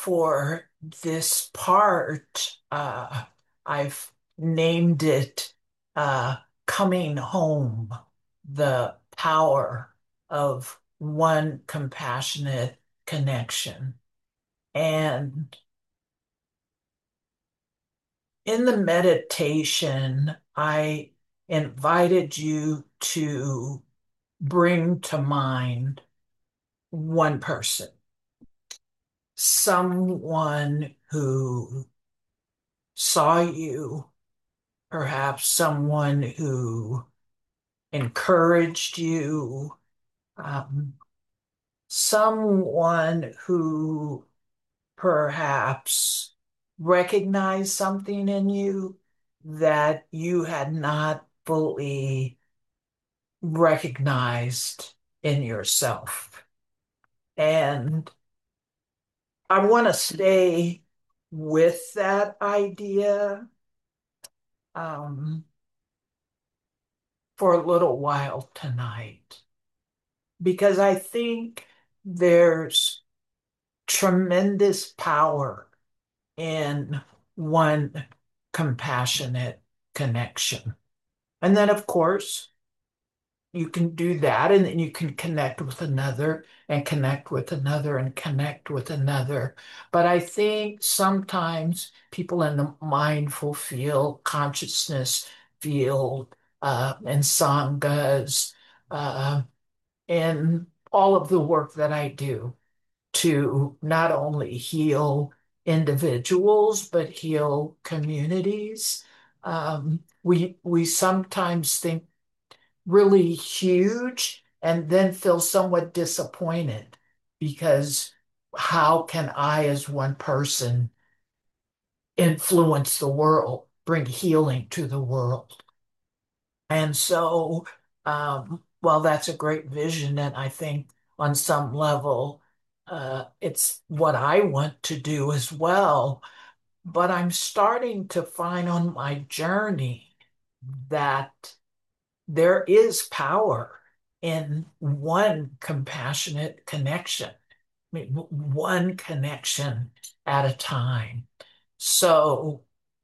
for this part, I've named it uh, Coming Home, the Power of One Compassionate Connection. And in the meditation, I invited you to bring to mind one person, someone who saw you, perhaps someone who encouraged you, um, someone who perhaps recognized something in you that you had not fully recognized in yourself. And I want to stay with that idea um, for a little while tonight because I think there's tremendous power in one compassionate connection. And then, of course, you can do that, and then you can connect with another and connect with another and connect with another. But I think sometimes people in the mindful field, consciousness field, and sanghas, uh, and all of the work that I do to not only heal individuals, but heal communities. We sometimes think really huge and then feel somewhat disappointed because how can I, as one person, influence the world, bring healing to the world? And so, well, that's a great vision. And I think on some level, it's what I want to do as well. But I'm starting to find on my journey that there is power in one compassionate connection. I mean, one connection at a time. So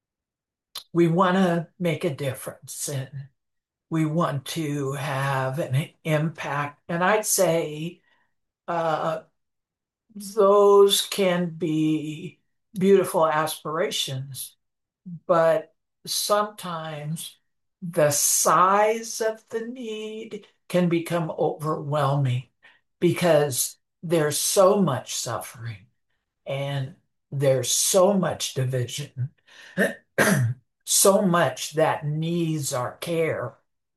we want to make a difference and we want to have an impact. And I'd say uh, those can be beautiful aspirations, but sometimes the size of the need can become overwhelming because there's so much suffering and there's so much division, so much that needs our care.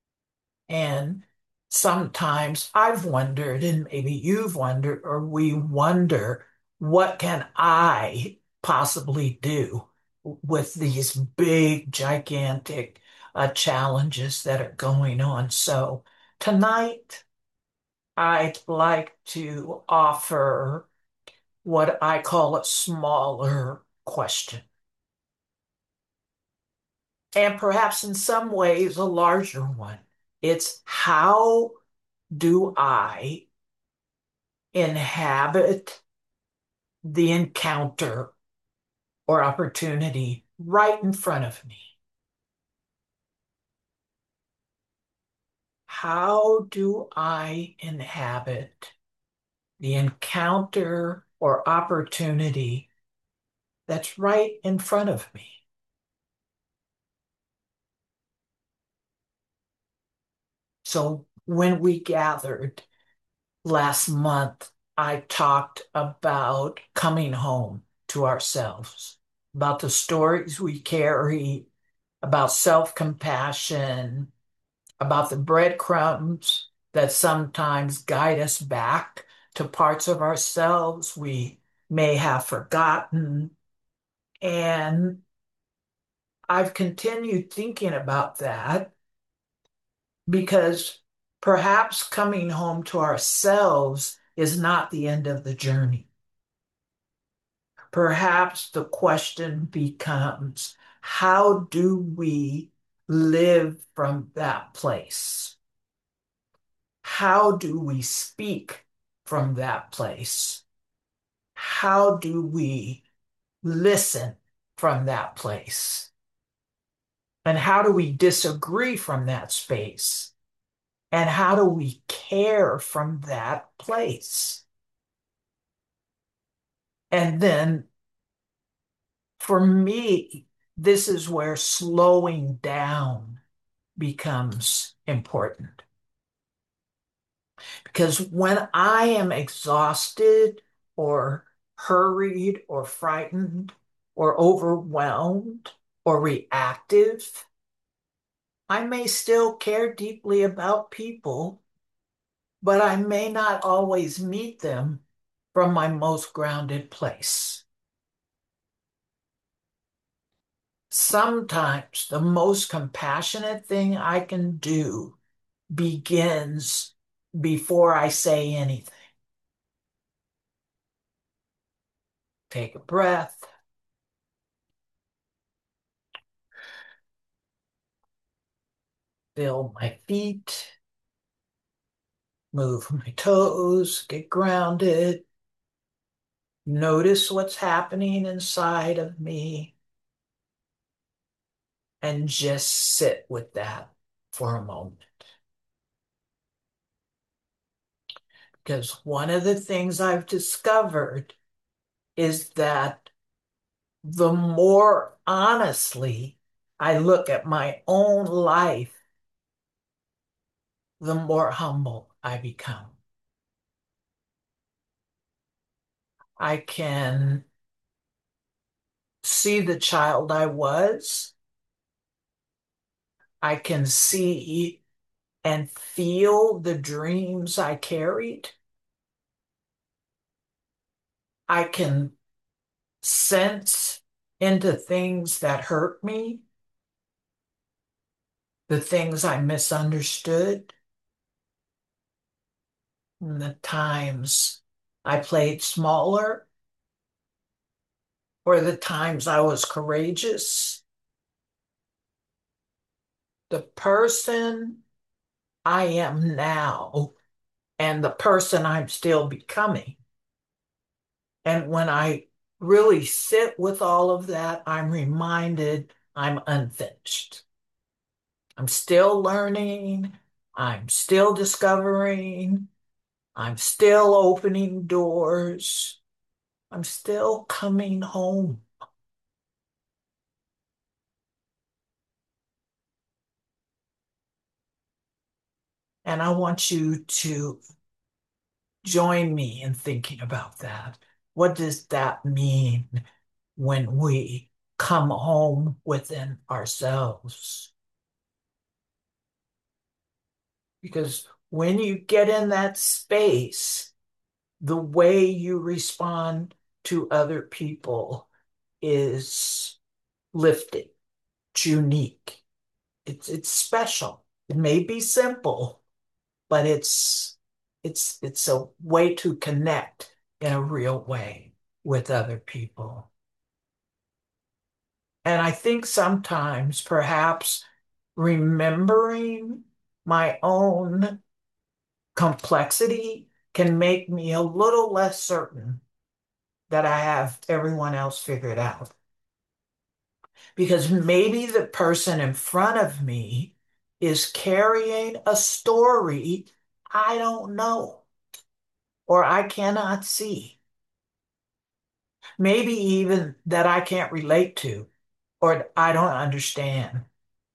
And sometimes I've wondered, and maybe you've wondered, or we wonder, what can I possibly do with these big, gigantic challenges that are going on? So tonight, I'd like to offer what I call a smaller question, and perhaps in some ways a larger one. It's how do I inhabit the encounter or opportunity right in front of me? How do I inhabit the encounter or opportunity that's right in front of me? So when we gathered last month, I talked about coming home to ourselves, about the stories we carry, about self-compassion, about the breadcrumbs that sometimes guide us back to parts of ourselves we may have forgotten. And I've continued thinking about that because perhaps coming home to ourselves is not the end of the journey. Perhaps the question becomes, how do we live from that place? How do we speak from that place? how do we listen from that place? And how do we disagree from that space? And how do we care from that place? And then for me, this is where slowing down becomes important. Because when I am exhausted or hurried or frightened or overwhelmed or reactive, I may still care deeply about people, but I may not always meet them from my most grounded place. Sometimes the most compassionate thing I can do begins before I say anything. Take a breath, feel my feet, move my toes, get grounded, notice what's happening inside of me, and just sit with that for a moment. Because one of the things I've discovered is that the more honestly I look at my own life, the more humble I become. I can see the child I was. I can see and feel the dreams I carried. I can sense into things that hurt me, the things I misunderstood, and the times I played smaller, or the times I was courageous. The person I am now and the person I'm still becoming. And when I really sit with all of that, I'm reminded I'm unfinished. I'm still learning. I'm still discovering. I'm still opening doors. I'm still coming home. And I want you to join me in thinking about that. What does that mean when we come home within ourselves? Because when you get in that space, the way you respond to other people is lifted. It's unique. It's special. It may be simple, but it's a way to connect in a real way with other people. And I think sometimes perhaps remembering my own complexity can make me a little less certain that I have everyone else figured out. Because maybe the person in front of me is carrying a story I don't know or I cannot see. Maybe even that I can't relate to or I don't understand.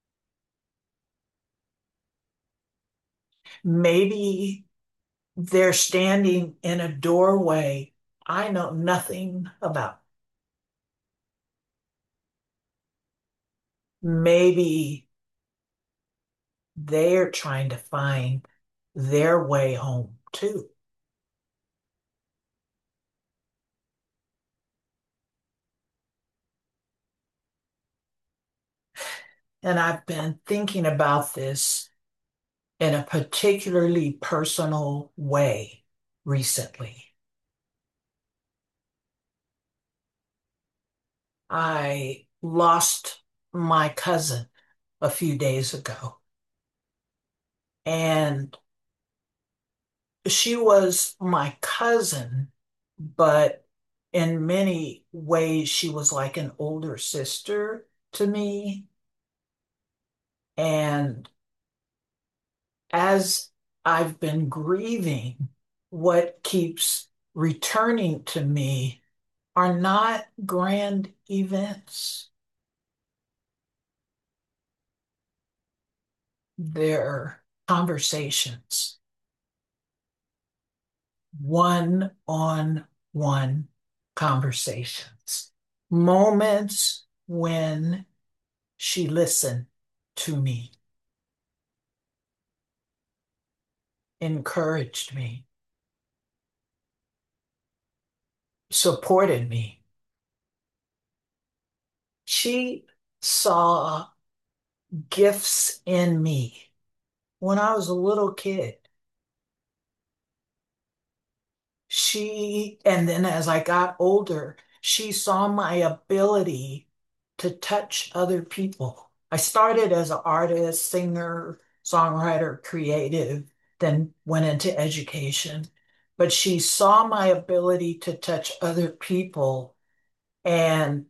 Maybe they're standing in a doorway I know nothing about. Maybe they're trying to find their way home too. And I've been thinking about this in a particularly personal way recently. I lost my cousin a few days ago, and she was my cousin, but in many ways, she was like an older sister to me. And as I've been grieving, what keeps returning to me are not grand events. They're conversations, one-on-one conversations, moments when she listened to me, encouraged me, supported me. She saw gifts in me when I was a little kid. And then as I got older, she saw my ability to touch other people. I started as an artist, singer, songwriter, creative, then went into education. But she saw my ability to touch other people. And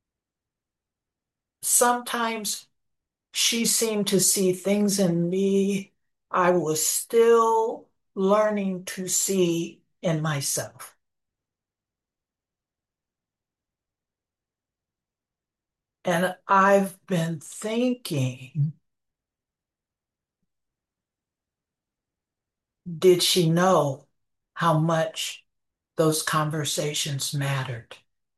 sometimes she seemed to see things in me I was still learning to see in myself. And I've been thinking, did she know how much those conversations mattered?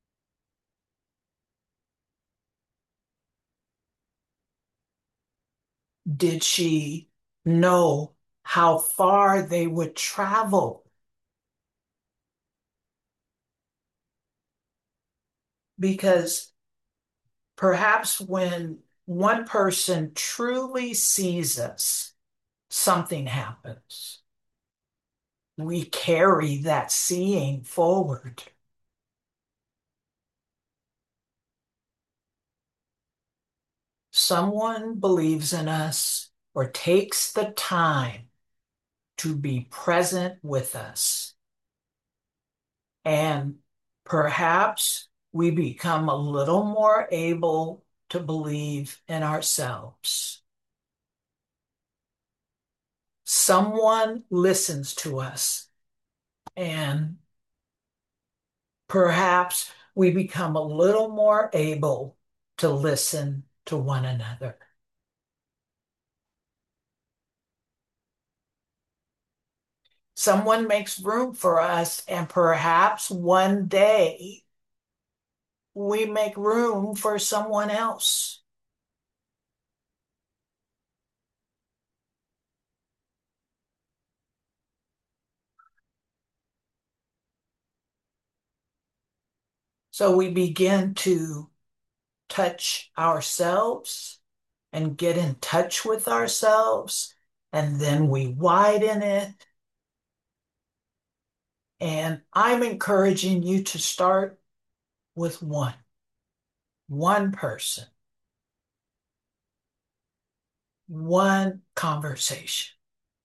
Did she know how far they would travel? Because perhaps when one person truly sees us, something happens. We carry that seeing forward. Someone believes in us or takes the time to be present with us. And perhaps we become a little more able to believe in ourselves. Someone listens to us, and perhaps we become a little more able to listen to one another. Someone makes room for us, and perhaps one day we make room for someone else. So we begin to touch ourselves and get in touch with ourselves, and then we widen it. And I'm encouraging you to start with one person, one conversation,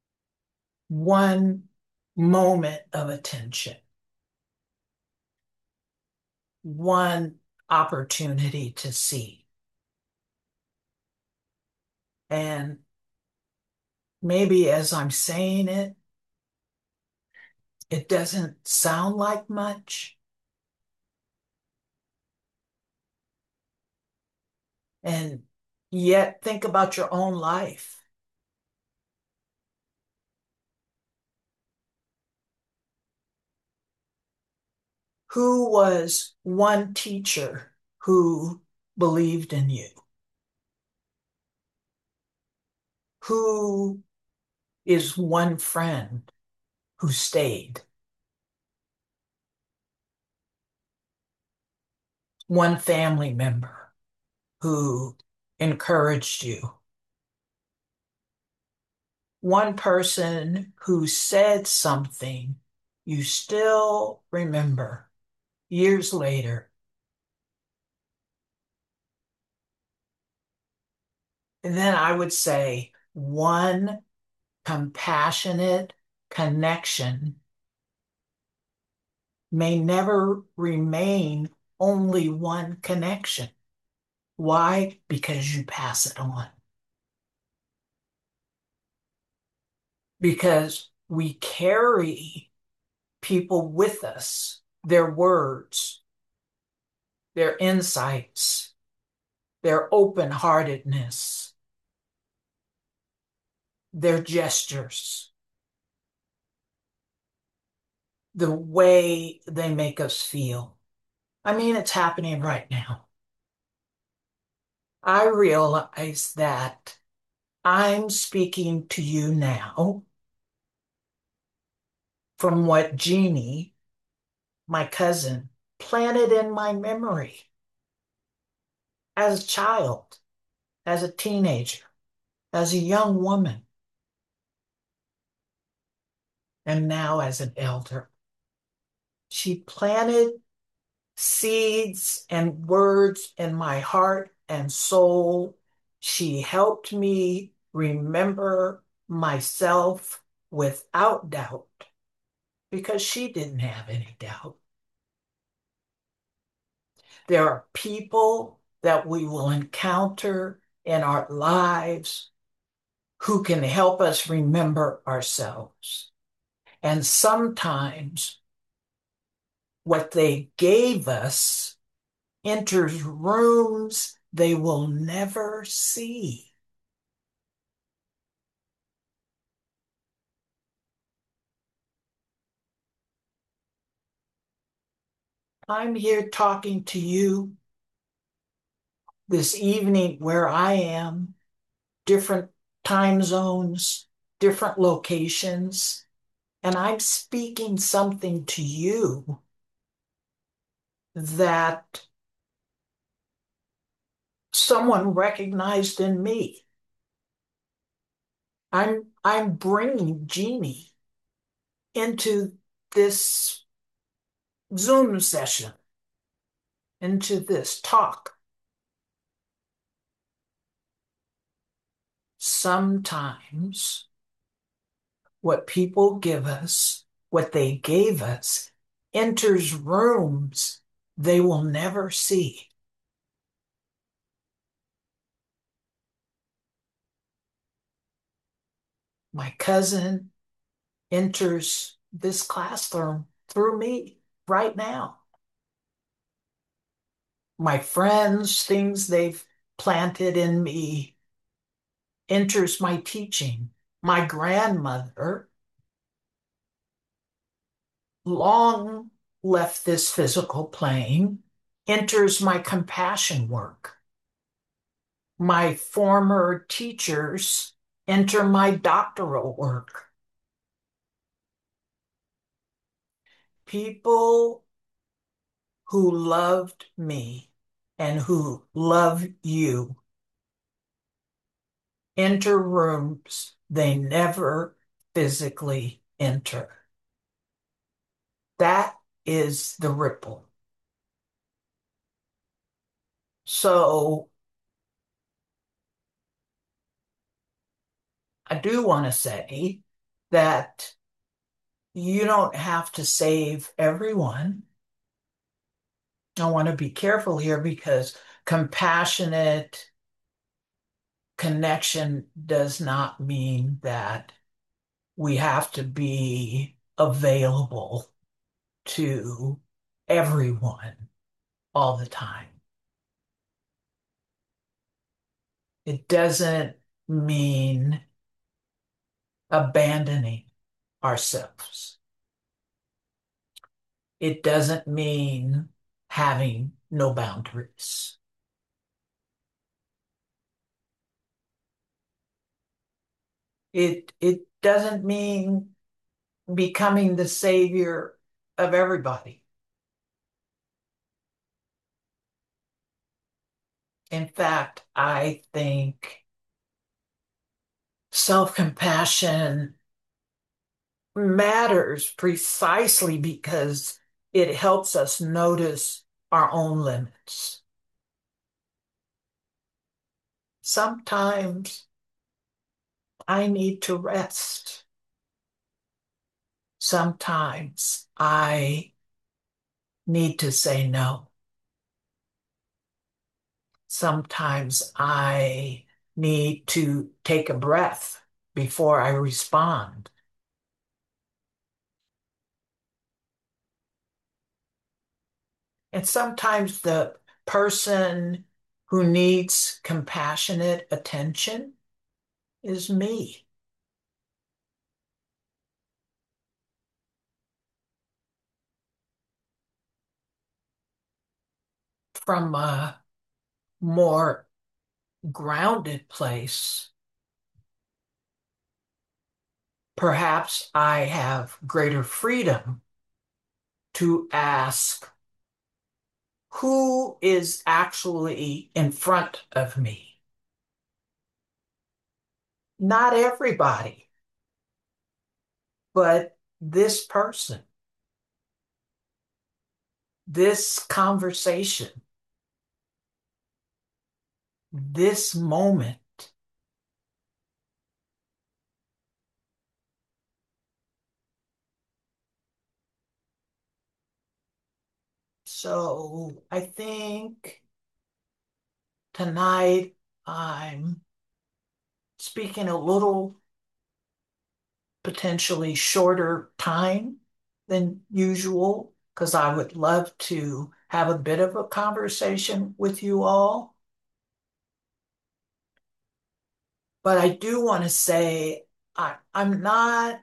one moment of attention, one opportunity to see. And maybe as I'm saying it, it doesn't sound like much. And yet, think about your own life. Who was one teacher who believed in you? Who is one friend who stayed? One family member who encouraged you? One person who said something you still remember years later? And then I would say one compassionate connection may never remain only one connection. Why? Because you pass it on. Because we carry people with us, their words, their insights, their open-heartedness, their gestures, the way they make us feel. I mean, it's happening right now. I realize that I'm speaking to you now from what Jeannie, my cousin, planted in my memory as a child, as a teenager, as a young woman, and now as an elder. She planted seeds and words in my heart and soul. She helped me remember myself without doubt because she didn't have any doubt. There are people that we will encounter in our lives who can help us remember ourselves. And sometimes what they gave us enters rooms they will never see. I'm here talking to you this evening where I am, different time zones, different locations, and I'm speaking something to you that someone recognized in me. I'm bringing Jeannie into this Zoom session, into this talk. Sometimes what people give us, what they gave us, enters rooms they will never see. My cousin enters this classroom through me right now. My friends, things they've planted in me, enters my teaching. My grandmother long left this physical plane, enters my compassion work. My former teachers enter my doctoral work. People who loved me and who love you enter rooms they never physically enter. That is the ripple. So I do want to say that you don't have to save everyone. I want to be careful here because compassionate connection does not mean that we have to be available to everyone all the time. It doesn't mean abandoning ourselves. It doesn't mean having no boundaries. It doesn't mean becoming the savior of everybody. In fact, I think self-compassion matters precisely because it helps us notice our own limits. Sometimes I need to rest. Sometimes I need to say no. Sometimes I need to take a breath before I respond. And sometimes the person who needs compassionate attention is me. From a more grounded place, perhaps I have greater freedom to ask who is actually in front of me. Not everybody, but this person, this conversation, this moment. So I think tonight I'm speaking a little potentially shorter time than usual because I would love to have a bit of a conversation with you all. But I do want to say I'm not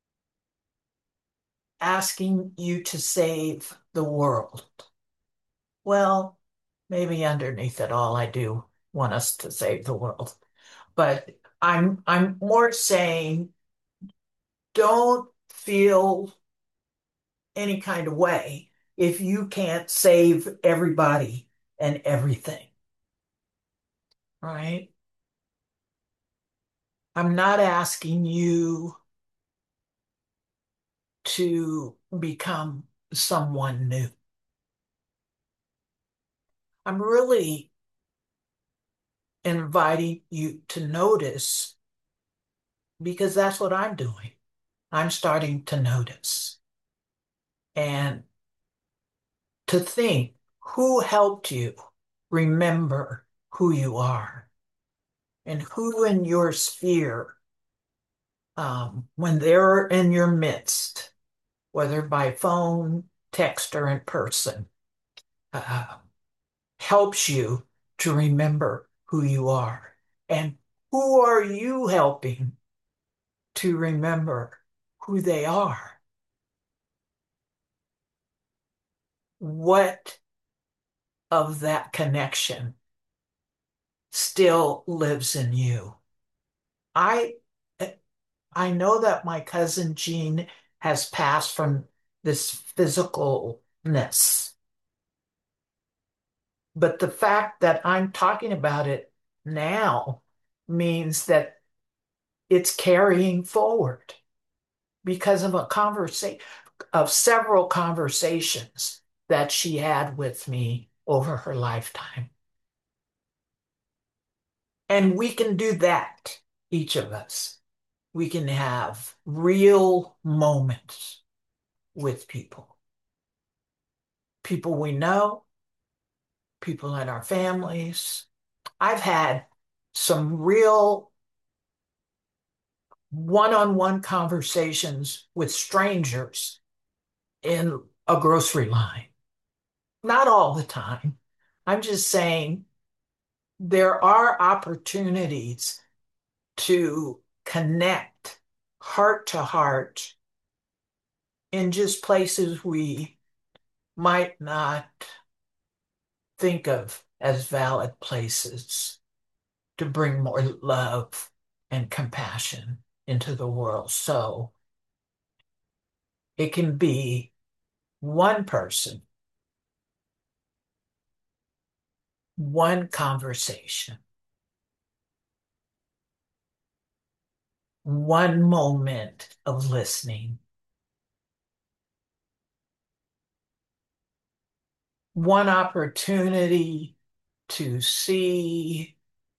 asking you to save the world. Well, maybe underneath it all, I do want us to save the world. But I'm more saying don't feel any kind of way if you can't save everybody and everything, right? I'm not asking you to become someone new. I'm really inviting you to notice because that's what I'm doing. I'm starting to notice and to think who helped you remember who you are and who in your sphere, when they're in your midst, whether by phone, text, or in person, uh, helps you to remember who you are. And who are you helping to remember who they are? What of that connection still lives in you? I I know that my cousin Jean has passed from this physicalness, but the fact that I'm talking about it now means that it's carrying forward because of a conversation of several conversations that she had with me over her lifetime. And we can do that, each of us. We can have real moments with people, people we know, people in our families. I've had some real one-on-one conversations with strangers in a grocery line. Not all the time. I'm just saying there are opportunities to connect heart to heart in just places we might not think of as valid places to bring more love and compassion into the world. So it can be one person, one conversation, one moment of listening, one opportunity to see,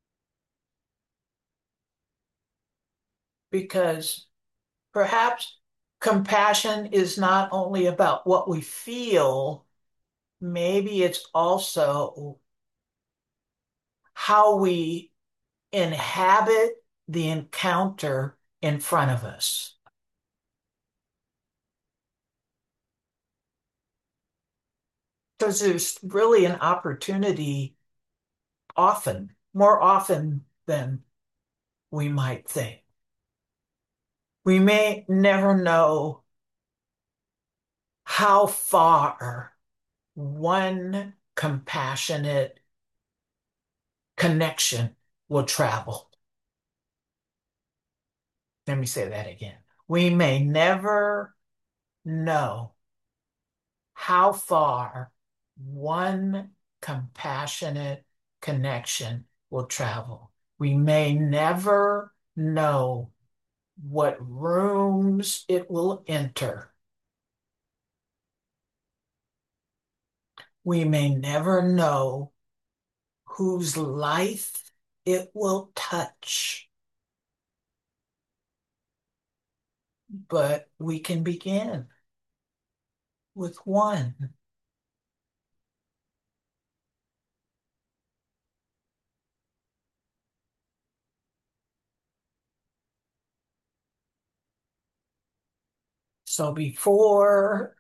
because perhaps compassion is not only about what we feel, maybe it's also how we inhabit the encounter in front of us. Because there's really an opportunity often, more often than we might think. We may never know how far one compassionate connection will travel. Let me say that again. We may never know how far one compassionate connection will travel. We may never know what rooms it will enter. We may never know whose life it will touch, but we can begin with one. So before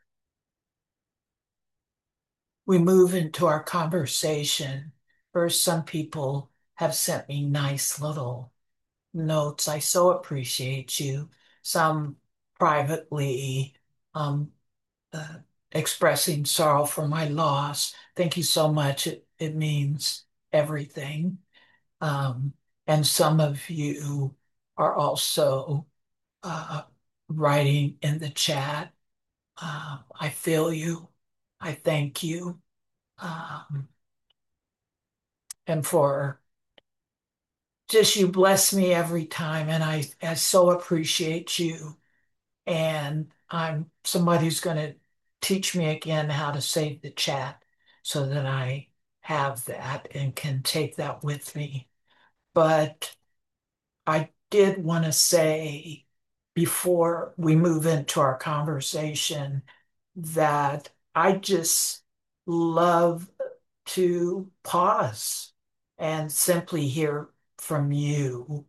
we move into our conversation, first, some people have sent me nice little notes. I so appreciate you. Some privately um, uh, expressing sorrow for my loss. Thank you so much. It means everything. Um, and some of you are also uh, writing in the chat. I feel you. I thank you. Um, and for just you bless me every time. And I so appreciate you. And I'm somebody who's going to teach me again how to save the chat so that I have that and can take that with me. But I did want to say before we move into our conversation that I just love to pause and simply hear from you.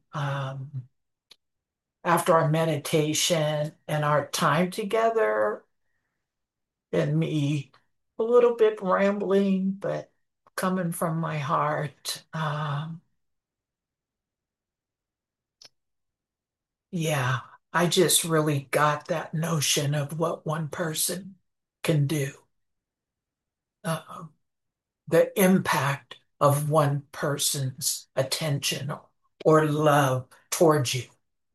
After our meditation and our time together, and me a little bit rambling, but coming from my heart. Yeah, I just really got that notion of what one person can do, uh, the impact of one person's attention or love towards you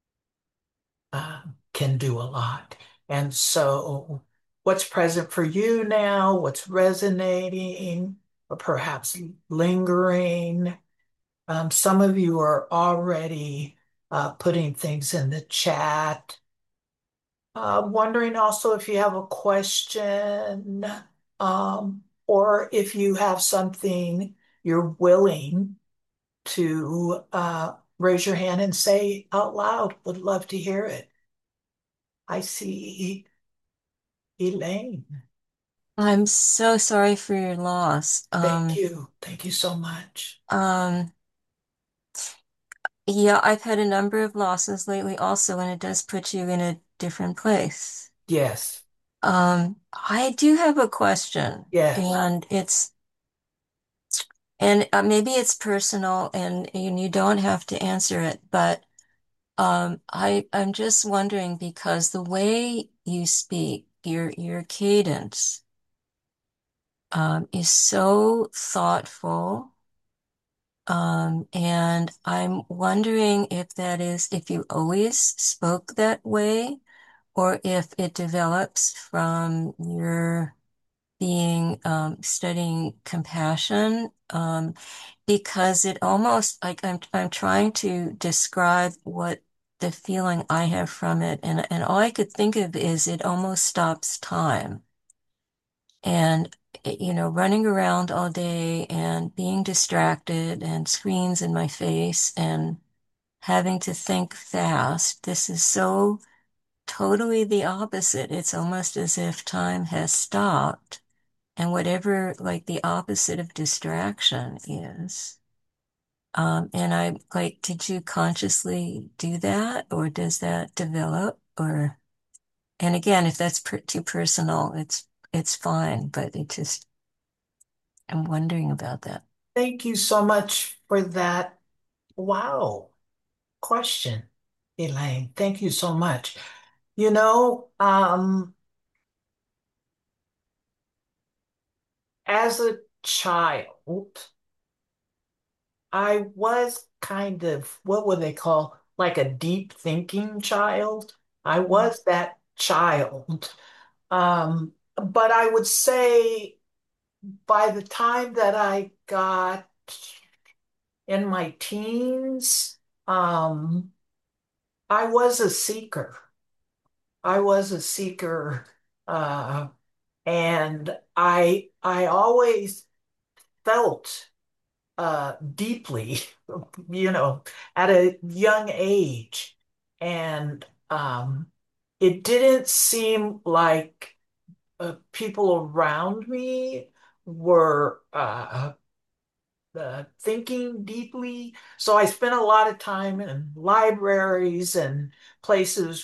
can do a lot. And so, what's present for you now, what's resonating, or perhaps lingering? Some of you are already putting things in the chat. Wondering also if you have a question, or if you have something you're willing to raise your hand and say out loud. Would love to hear it. I see Elaine. I'm so sorry for your loss. Thank you. Thank you so much. Um, yeah, I've had a number of losses lately also, and it does put you in a different place. Yes, I do have a question, yes. and maybe it's personal, and you don't have to answer it, but I'm just wondering because the way you speak, your cadence, is so thoughtful. And I'm wondering if that is, if you always spoke that way, or if it develops from your being, studying compassion, because it almost, like I'm trying to describe what the feeling I have from it, and all I could think of is it almost stops time. And, running around all day and being distracted and screens in my face and having to think fast, this is so totally the opposite. It's almost as if time has stopped and whatever like the opposite of distraction is. And I like, did you consciously do that, or does that develop? Or, and again, if that's too personal, it's fine, but it just, I'm wondering about that. Thank you so much for that. Wow, question, Elaine. Thank you so much. You know, as a child, I was kind of, what would they call, like a deep thinking child. I was that child. But I would say by the time that I got in my teens, um, I was a seeker. I was a seeker, uh, and I always felt deeply, at a young age. And it didn't seem like people around me were thinking deeply. So I spent a lot of time in libraries and places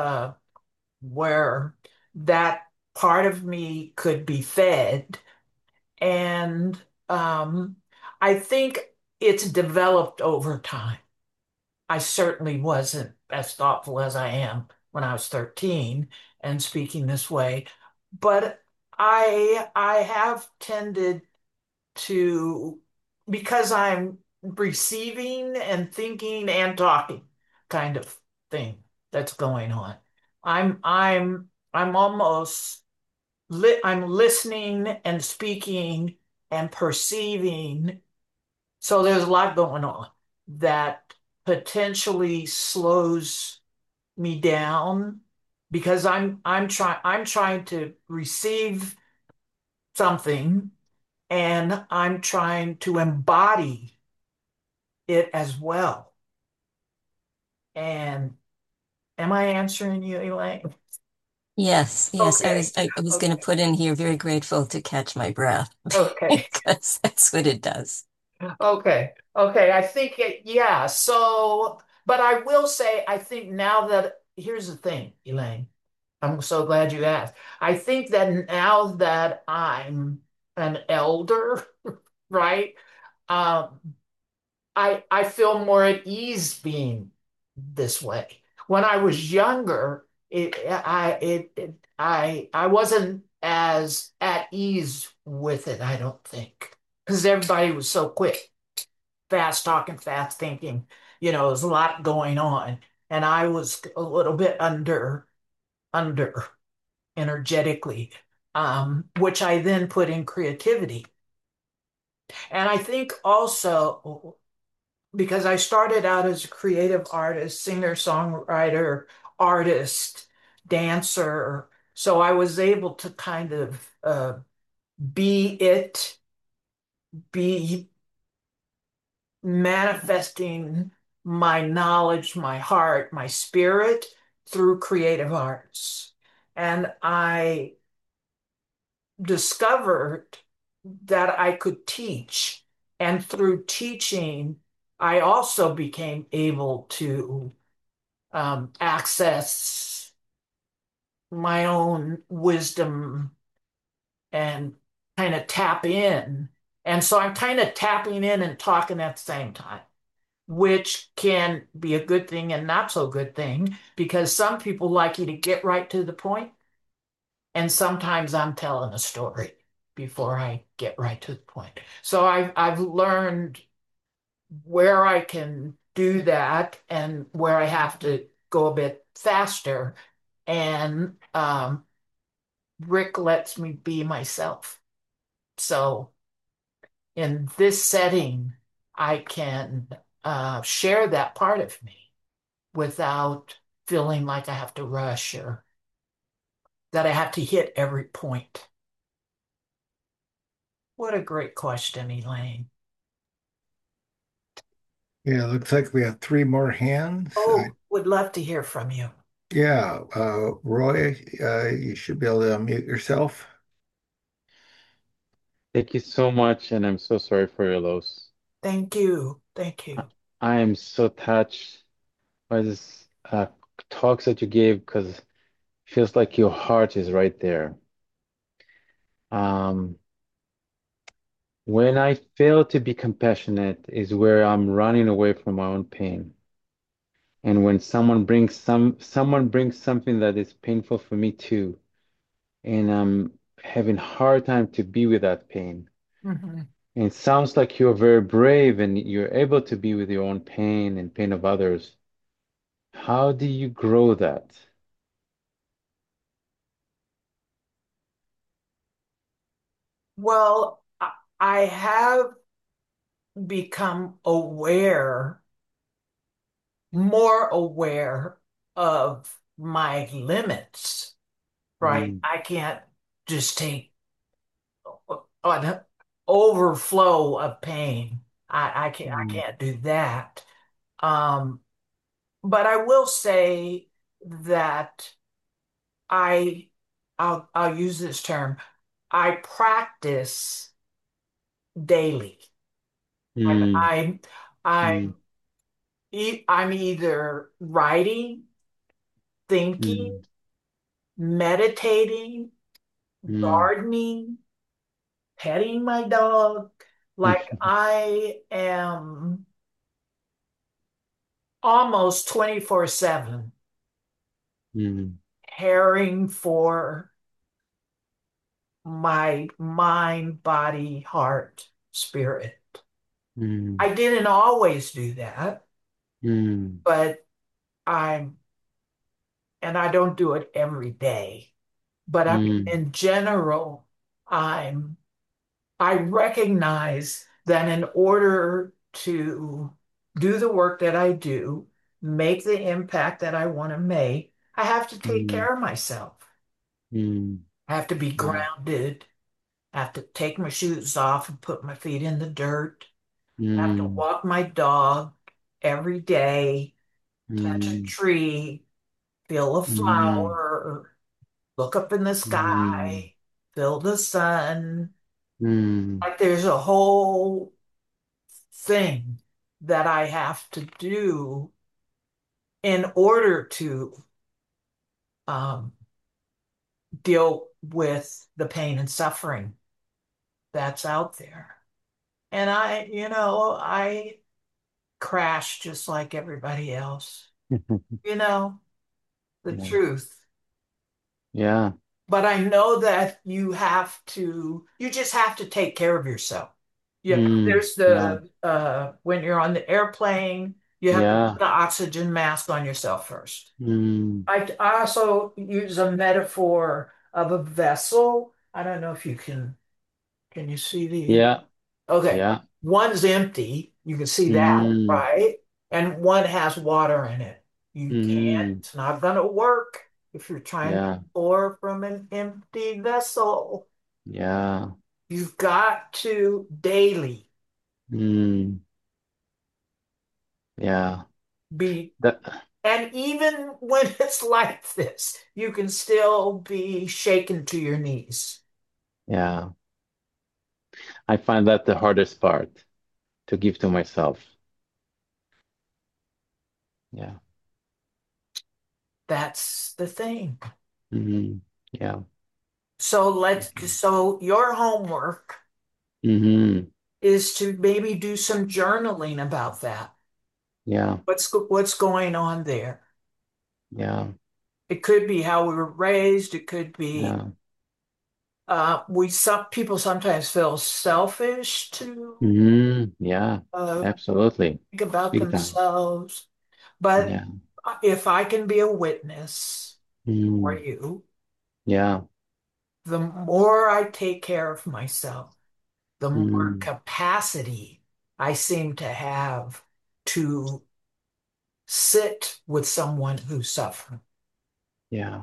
where that part of me could be fed. And um, I think it's developed over time. I certainly wasn't as thoughtful as I am when I was 13 and speaking this way, but I have tended to, because I'm receiving and thinking and talking kind of thing that's going on. I'm almost I'm listening and speaking and perceiving. So there's a lot going on that potentially slows me down because I'm trying to receive something and I'm trying to embody it as well. And am I answering you, Elaine? Yes, yes. Okay. I was going to Okay. put in here very grateful to catch my breath Okay. because that's what it does. Okay. Okay. I think yeah. So, but I will say, I think now that here's the thing, Elaine. I'm so glad you asked. I think that now that I'm an elder, right? Um, I feel more at ease being this way. When I was younger, I wasn't as at ease with it, I don't think. Because everybody was so quick, fast talking, fast thinking. There's a lot going on. And I was a little bit under energetically, which I then put in creativity. And I think also because I started out as a creative artist, singer, songwriter, artist, dancer. So I was able to kind of be it, be manifesting my knowledge, my heart, my spirit through creative arts. And I discovered that I could teach. And through teaching, I also became able to access my own wisdom and kind of tap in. And so I'm kind of tapping in and talking at the same time, which can be a good thing and not so good thing because some people like you to get right to the point, and sometimes I'm telling a story before I get right to the point. So I've learned where I can do that and where I have to go a bit faster. And Rick lets me be myself. So in this setting, I can share that part of me without feeling like I have to rush or that I have to hit every point. What a great question, Elaine. Yeah, looks like we have three more hands. Oh, would love to hear from you. Yeah, Roy, you should be able to unmute yourself. Thank you so much, and I'm so sorry for your loss. Thank you. Thank I you. I am so touched by this talks that you gave because it feels like your heart is right there. Um, when I fail to be compassionate is where I'm running away from my own pain. And when someone brings something that is painful for me too, and I'm having hard time to be with that pain. Mhm. And it sounds like you're very brave and you're able to be with your own pain and pain of others. How do you grow that? Well, I have become aware, more aware of my limits, right? Mm, I can't just take an overflow of pain. I mm, can't do that. Um, but I will say that I I'll use this term. I practice daily. I'm mm, I'm mm, I'm I'm either writing, thinking, mm, meditating, mm, gardening, petting my dog. Like mm, I am almost 24/7 mm, caring for my mind, body, heart, spirit. mm, I didn't always do that, mm, but I'm, and I don't do it every day, but I mean, mm, in general, I'm, I recognize that in order to do the work that I do, make the impact that I want to make, I have to take mm, care of myself. mm. I have to be Yeah. grounded. I have to take my shoes off and put my feet in the dirt. I have to Mm, walk my dog every day, touch a mm, tree, feel a mm, flower, look up in the mm, sky, feel the sun. mm, Like there's a whole thing that I have to do in order to um, deal with the pain and suffering that's out there. And I crash just like everybody else. You know, the yeah. truth. Yeah. But I know that you just have to take care of yourself. Mm, There's yeah. the when you're on the airplane, you have to put Yeah. the oxygen mask on yourself first. Mm, I also use a metaphor of a vessel. I don't know if can you see the yeah. okay. Yeah. One's empty, you can see that, Mm, right? And one has water in it. You can't, mm, it's not gonna work if you're trying to yeah. pour from an empty vessel. Yeah. You've got to daily Mm, yeah. be, That, and even when it's like this, you can still be shaken to your knees. yeah. I find that the hardest part to give to myself. Yeah. That's the thing. Mm, yeah. So your homework Mm-hmm. is to maybe do some journaling about that. Yeah. What's going on there? Yeah. It could be how we were raised. It could be Yeah. we some people sometimes feel selfish to Mm-hmm. Yeah. uh, Absolutely. think about Big time. themselves. But Yeah. if I can be a witness for Mm, you, yeah. the more I take care of myself, the more Mm, capacity I seem to have to sit with someone who's suffering. yeah.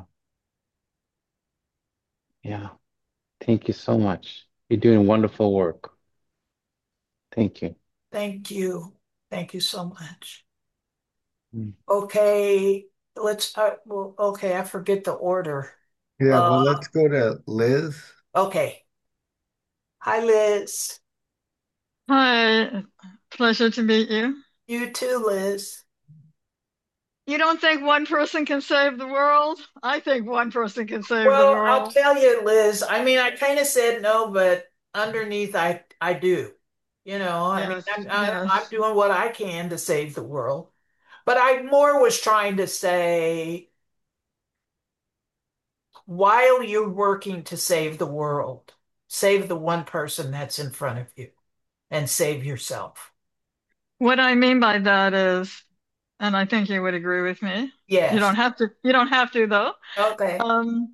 Yeah. Thank you so much. You're doing wonderful work. Thank you. Thank you. Thank you so much. Mm. Okay, okay, I forget the order. Yeah, Uh, well, let's go to Liz. okay. Hi, Liz. Hi, pleasure to meet you. You too, Liz. You don't think one person can save the world? I think one person can save the Well, I'll world. tell you, Liz. I mean, I kind of said no, but underneath, I do. I mean, Yes, I'm yes. doing what I can to save the world. But I more was trying to say, while you're working to save the world, save the one person that's in front of you and save yourself. What I mean by that is, and I think you would agree with me. Yes. You don't have to though. Okay. Um,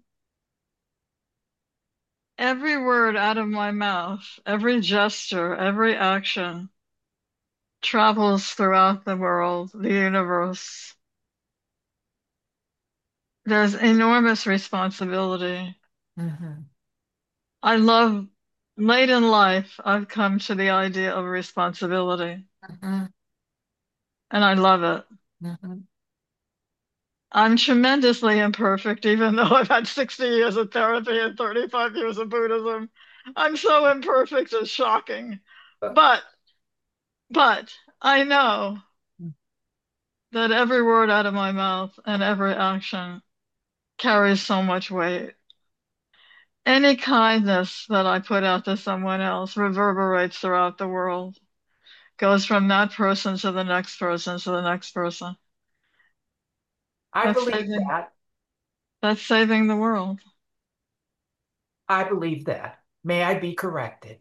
every word out of my mouth, every gesture, every action travels throughout the world, the universe. There's enormous responsibility. Hmm. I love, late in life, I've come to the idea of responsibility, Hmm. and I love it. Hmm. I'm tremendously imperfect, even though I've had 60 years of therapy and 35 years of Buddhism. I'm so imperfect, it's shocking. But, but I know that every word out of my mouth and every action carries so much weight. Any kindness that I put out to someone else reverberates throughout the world, goes from that person to the next person to the next person. I That's believe saving, that. that's saving the world. I believe that. May I be corrected?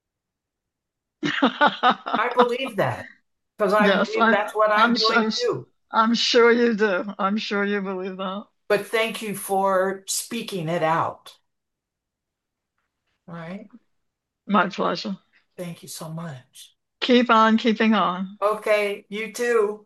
I believe that because I Yes, believe that's what I'm doing too. I'm sure you do. I'm sure you believe that. But thank you for speaking it out. All right. My pleasure. Thank you so much. Keep on keeping on. Okay. You too.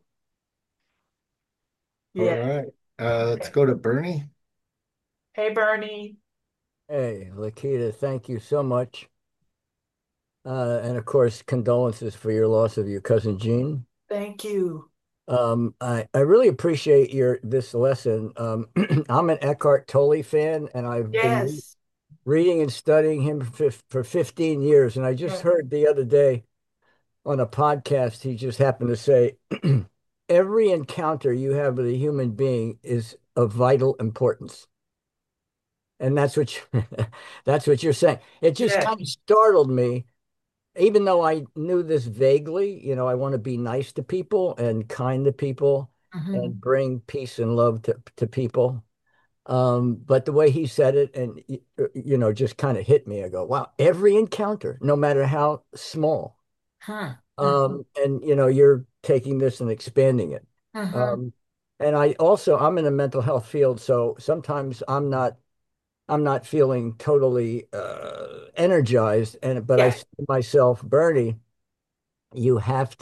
All Yeah. right. Let's Okay. go to Bernie. Hey, Bernie. Hey, Lakita, thank you so much. And of course, condolences for your loss of your cousin Jean. Thank you. I really appreciate your this lesson. I'm an Eckhart Tolle fan, and I've been Yes. reading and studying him for 15 years. And I just Yeah. heard the other day on a podcast, he just happened to say, every encounter you have with a human being is of vital importance. And that's what that's what you're saying. It just Yeah. kind of startled me even though I knew this vaguely, I want to be nice to people and kind to people Hmm. and bring peace and love to people. But the way he said it and just kind of hit me. I go, wow, every encounter, no matter how small. Hmm. Hmm. And you're taking this and expanding it. Hmm. Um, and I'm in the mental health field, so sometimes I'm not feeling totally energized. But I Yeah. say to myself, Bernie, you have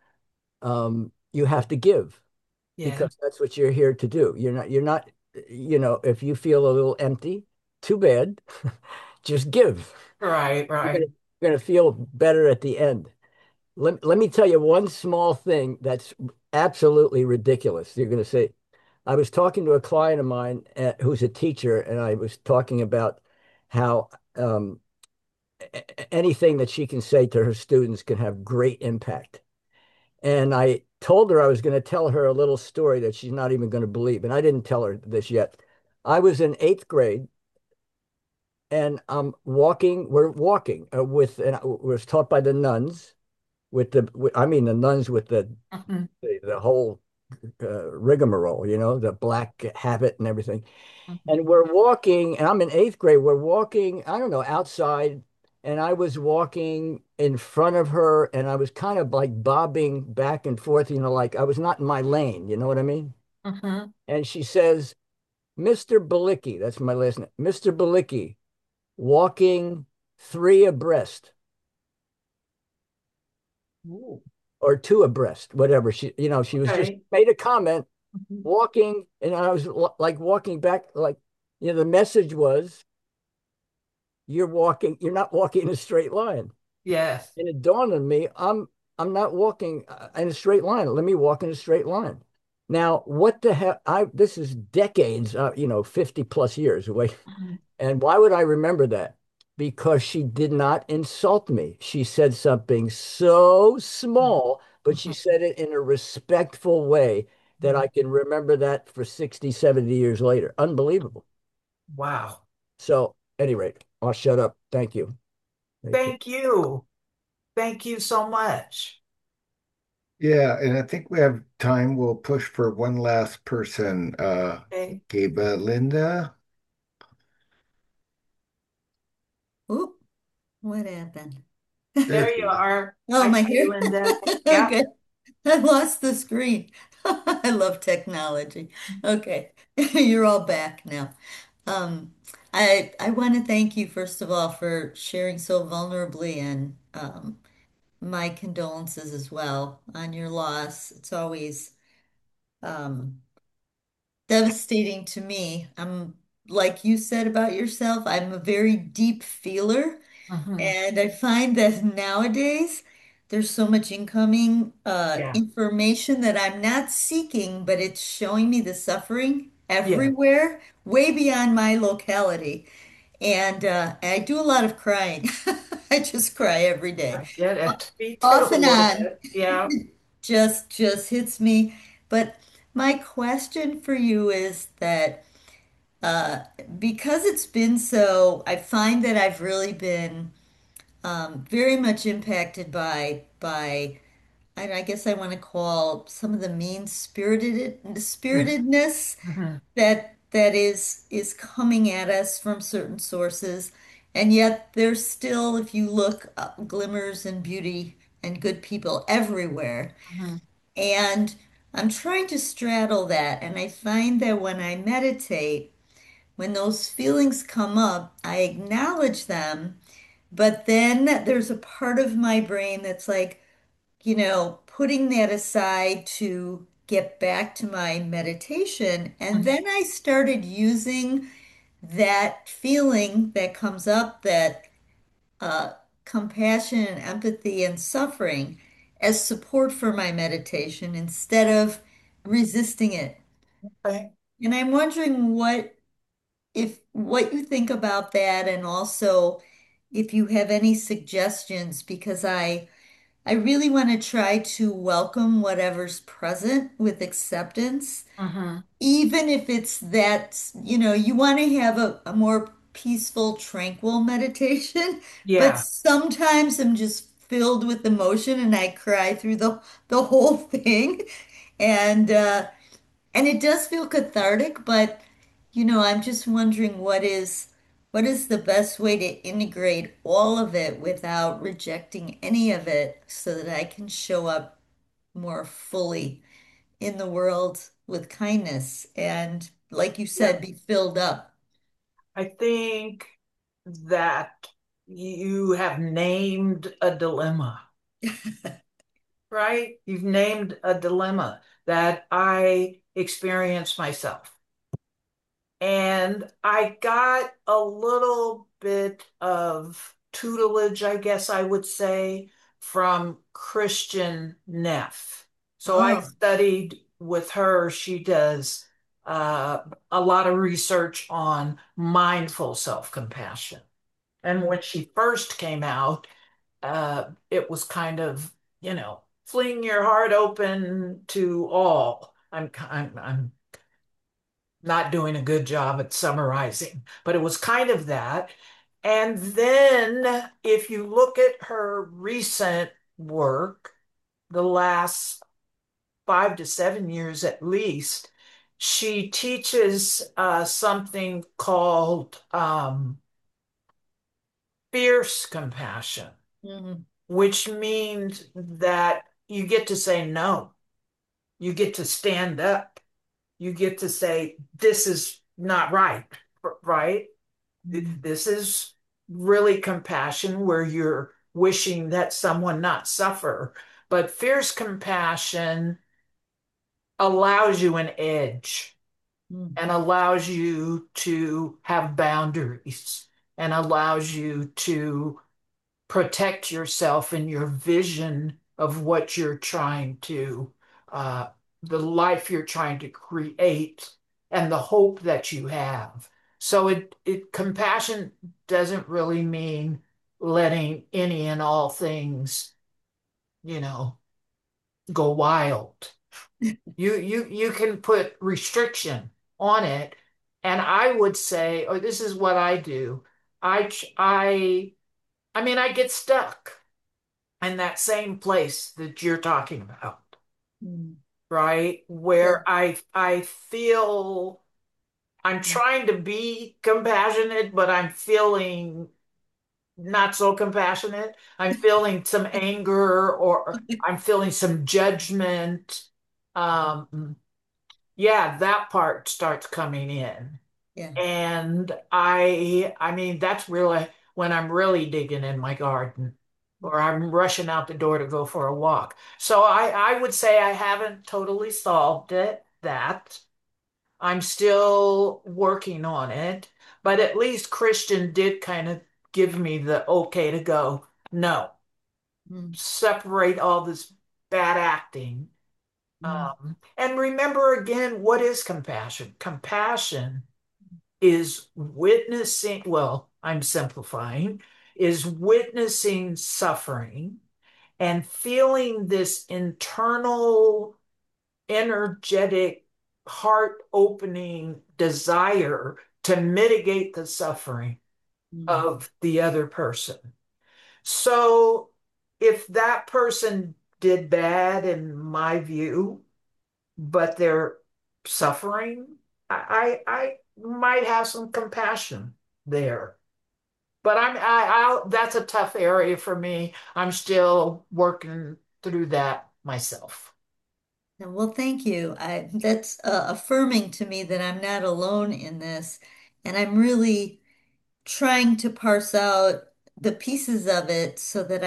to give Yeah. because that's what you're here to do. You're not, if you feel a little empty, too bad. Just give. Right. You're gonna, Right. you're gonna feel better at the end. Let me tell you one small thing that's absolutely ridiculous. You're gonna say, I was talking to a client of mine who's a teacher, and I was talking about how anything that she can say to her students can have great impact. And I told her I was going to tell her a little story that she's not even going to believe. And I didn't tell her this yet. I was in eighth grade and we're walking and I was taught by the nuns I mean, the nuns with Hmm. the whole rigmarole, the black habit and everything. Hmm. And we're walking, and I'm in eighth grade. We're walking, I don't know, outside, and I was walking in front of her, and I was kind of like bobbing back and forth, like I was not in my lane, you know what I mean? Hmm. And she says, Mr. Balicki, that's my last name, Mr. Balicki, walking three abreast Ooh. or two abreast, whatever. She was just Okay. made a comment, Mhm. walking, and I was like walking back, like, the message was, you're not walking in a straight line. Yes. And it dawned on me, I'm not walking in a straight line. Let me walk in a straight line. Now, what the hell? This is decades, 50 plus years away. Mhm. And why would I remember that? because she did not insult me. She said something so small, but she said it in a respectful way that I can remember that for 60, 70 years later. Unbelievable. Wow. So, at any rate, I'll shut up. Thank you. Thank you. Thank you. Thank you so much. Yeah, and I think we have time. We'll push for one last person. Okay. Gabe, Linda. Oop, what happened? There There you she is. are. Oh, I my see hair. you, Linda. Yeah. Okay. I lost the screen. I love technology. Okay. You're all back now. Um, I want to thank you, first of all, for sharing so vulnerably, and my condolences as well on your loss. It's always um, devastating to me. I'm like you said about yourself, I'm a very deep feeler. Mhm. And I find that nowadays there's so much incoming Yeah. information that I'm not seeking, but it's showing me the suffering Yeah. everywhere, way beyond my locality. And I do a lot of crying. I just cry every day. I get it. Me too, Off a and little on, bit. Yeah. just hits me. But my question for you is that uh, because it's been so, I find that I've really been very much impacted by I guess I want to call some of the spiritedness Mhm. that is coming at us from certain sources, and yet there's still, if you look, glimmers and beauty and good people everywhere. Mhm. And I'm trying to straddle that, and I find that when I meditate, when those feelings come up, I acknowledge them, but then there's a part of my brain that's like, putting that aside to get back to my meditation. And Mhm. then I started using that feeling that comes up, that uh, compassion and empathy and suffering, as support for my meditation instead of resisting it. Okay. And I'm wondering what you think about that, and also if you have any suggestions, because I really want to try to welcome whatever's present with acceptance, Mhm. even if it's that, you want to have a more peaceful, tranquil meditation, but Yeah. sometimes I'm just filled with emotion and I cry through the whole thing. And and it does feel cathartic, but I'm just wondering what is the best way to integrate all of it without rejecting any of it so that I can show up more fully in the world with kindness and, like you Yeah. said, be filled up. I think that you have named a dilemma, right? You've named a dilemma that I experience myself. And I got a little bit of tutelage, I guess I would say, from Christian Neff. So I Oh, studied with her. She does uh, a lot of research on mindful self-compassion. And when she first came out, it was kind of, fling your heart open to all. I'm not doing a good job at summarizing, but it was kind of that. And then if you look at her recent work, the last 5 to 7 years at least, she teaches something called fierce compassion, mhm, which means that you get to say no. You get to stand up. You get to say, this is not right, right? mhm, This is really compassion where you're wishing that someone not suffer. But fierce compassion allows you an edge mhm, and allows you to have boundaries and allows you to protect yourself in your vision of what you're trying to, uh, the life you're trying to create and the hope that you have. So it compassion doesn't really mean letting any and all things, you know, go wild. You can put restriction on it. And I would say, or this is what I do. I mean, I get stuck in that same place that you're talking about, Mm. right? Yeah. Where I feel I'm trying to be compassionate, but I'm feeling not so compassionate. I'm feeling some anger or I'm feeling some judgment. Um, yeah, that part starts coming in. Yeah. And I mean, that's really when I'm really digging in my garden or I'm rushing out the door to go for a walk. So I would say I haven't totally solved that. I'm still working on it, but at least Christian did kind of give me the okay to go, no, Mm. separate all this bad acting. Mm. And remember again, what is compassion? Compassion is witnessing, well, I'm simplifying, is witnessing suffering and feeling this internal, energetic, heart opening desire to mitigate the suffering Mm. of the other person. So if that person did bad, in my view, but they're suffering, I might have some compassion there. But that's a tough area for me. I'm still working through that myself. Well, thank you. That's affirming to me that I'm not alone in this, and I'm really trying to parse out the pieces of it so that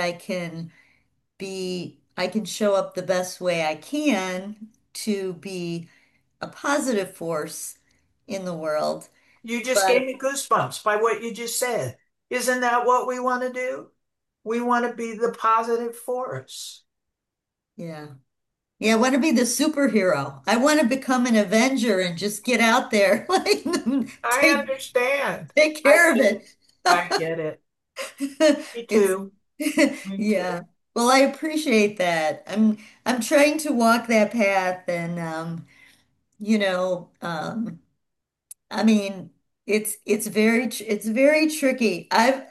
I can show up the best way I can to be a positive force in the world. You just gave But me goosebumps by what you just said. Isn't that what we want to do? We want to be the positive force. yeah. Yeah, I want to be the superhero. I want to become an Avenger and just get out there, like I take understand. take I care of get, it. I get it. Me It's too. Me yeah. too. Well, I appreciate that. I'm trying to walk that path and you know, I mean, it's very tricky.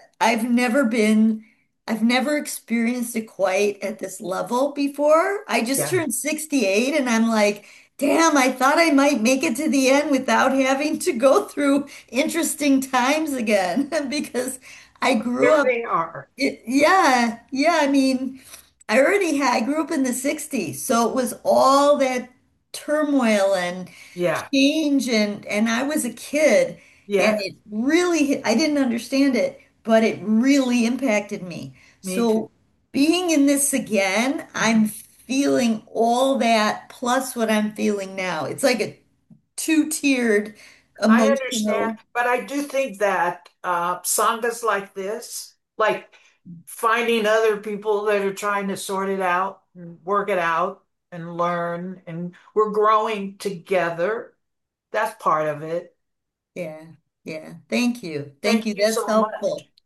I've never experienced it quite at this level before. I just Yeah. turned 68 and I'm like, damn, I thought I might make it to the end without having to go through interesting times again because I grew Here up they are. yeah, yeah. I mean, I grew up in the 60s, so it was all that turmoil and Yeah. change and I was a kid and Yeah. it really, I didn't understand it, but it really impacted me. Me too. So being in this again, I'm Mhm. feeling all that plus what I'm feeling now. It's like a two-tiered I understand, emotional, but I do think that sanghas like this, like finding other people that are trying to sort it out and work it out and learn, and we're growing together. That's part of it. yeah, yeah. Thank you. Thank Thank you. you That's so much. helpful.